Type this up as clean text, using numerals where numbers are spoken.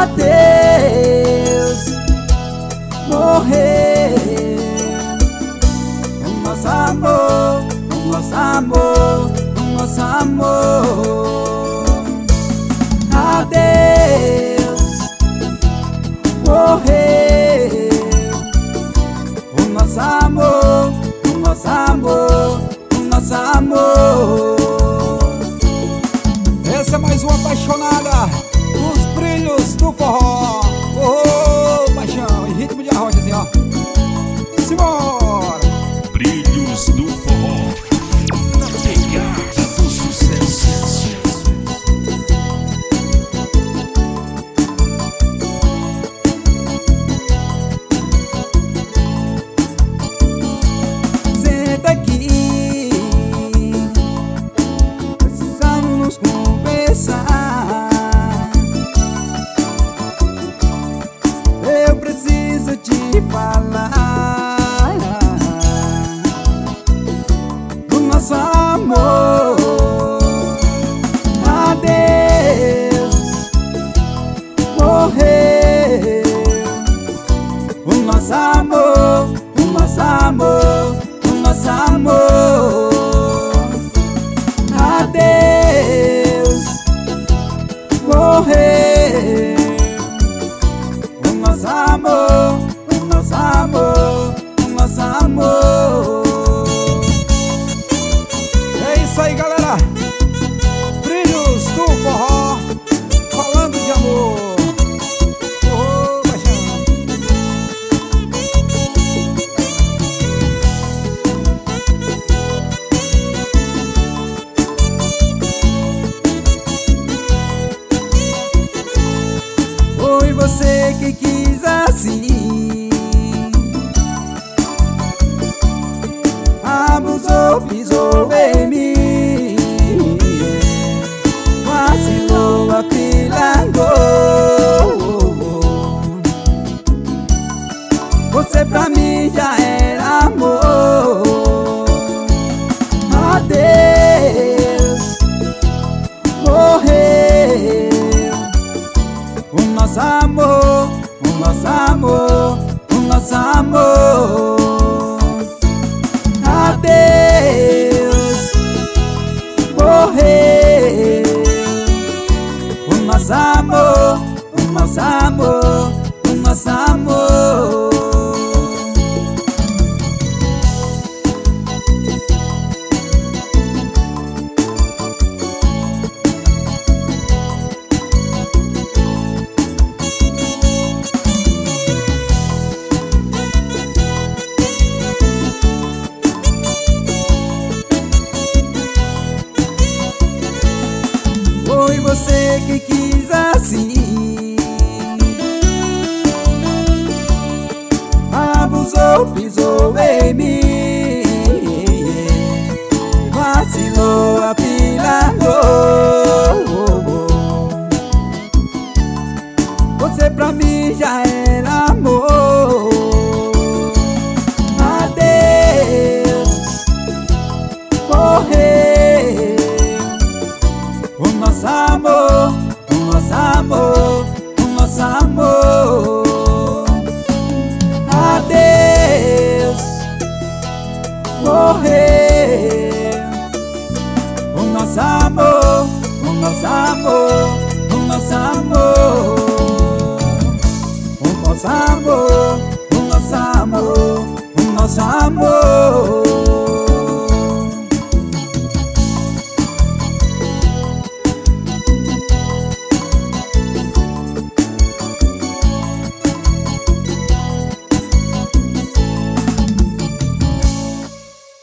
adeus, morreu o nosso amor, o nosso amor, o nosso amor. Adeus, morreu o nosso amor, o nosso amor, o nosso amor. Essa é mais uma apaixonada, os brilhos do forró. Oh, paixão, em ritmo de arrocha assim, ó. Simbora! Brilhos do forró, na pegada do sucesso. Senta aqui, precisamos conversar. Eu preciso te falar do nosso amor. Adeus, morreu o nosso amor, o nosso amor, o nosso amor. Adeus, morreu o nosso amor, o nosso amor, o nosso amor. É isso aí, galera. Brilhos do forró, falando de amor. Oh, paixão. Foi você que quis assim, abusou, pisou em mim, vacilou, apilangou. Você pra mim já era amor. Adeus, morreu o nosso amor, o nosso amor, o nosso amor. Adeus, morreu o nosso amor, o nosso amor, o nosso amor. Foi você que quis assim, abusou, pisou em mim, vacilou, apilangou. Você pra mim já era amor. Adeus, morreu o nosso amor, o nosso amor, o nosso amor. Adeus, morreu o nosso amor, o nosso amor, o nosso amor. O nosso amor, o nosso amor, o nosso amor.